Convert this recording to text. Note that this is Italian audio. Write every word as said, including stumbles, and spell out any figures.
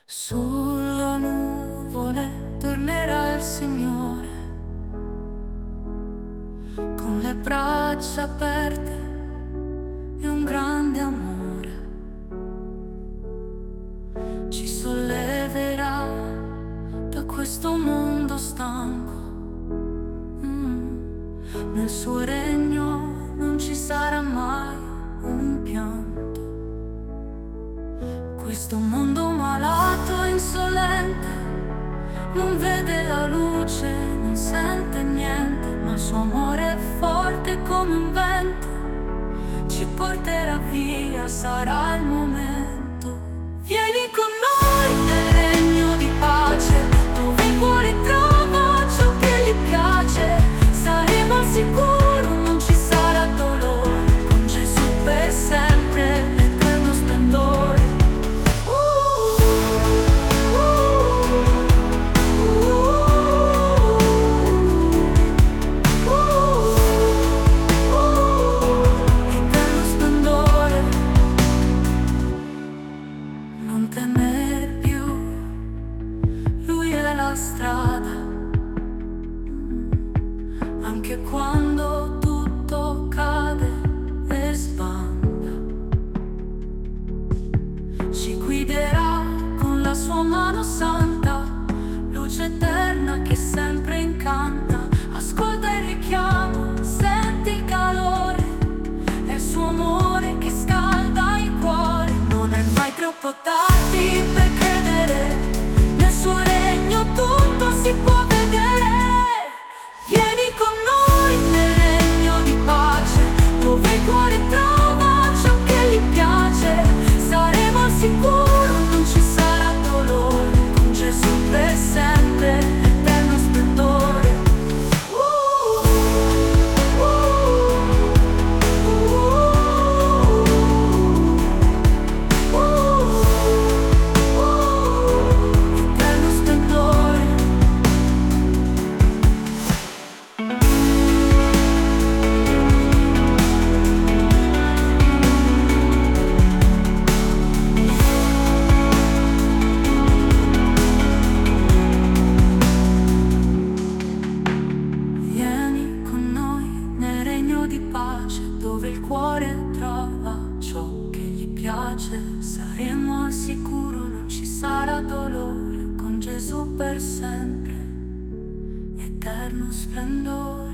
Sulle nuvole tornerà il Signore, con le braccia aperte e un grande amore. Ci solleverà da questo mondo stanco. mm. Nel suo regno non ci sarà mai un pianto. Questo mondo malato e insolente non vede la luce, non sente niente, ma il suo amore è forte come un vento, ci porterà via, sarà il momento. Vieni con noi nel regno di pace, dove il cuore trova ciò che gli piace. Saremo al sicuro, non ci sarà dolore, con Gesù per sempre, l'eterno splendore. Non temere più, lui è la strada, anche quando tutto cade e sbanda. Ci guiderà con la sua mano santa, luce eterna che sempre incanta. Ascolta il richiamo, senti il calore, è il suo amore che scalda il cuore. Non è mai troppo tardi per credere, nel suo regno tutto si può vedere. Vieni con noi nel regno di pace, dove il cuore trova ciò che gli piace. Saremo al sicuro, non ci sarà dolore, con Gesù per sempre, eterno splendore. Uh, uh, uh, uh, eterno splendore. Vieni con noi nel regno di pace, dove il cuore trova ciò che gli piace. Saremo al sicuro, non ci sarà dolore, con Gesù per sempre, eterno splendore.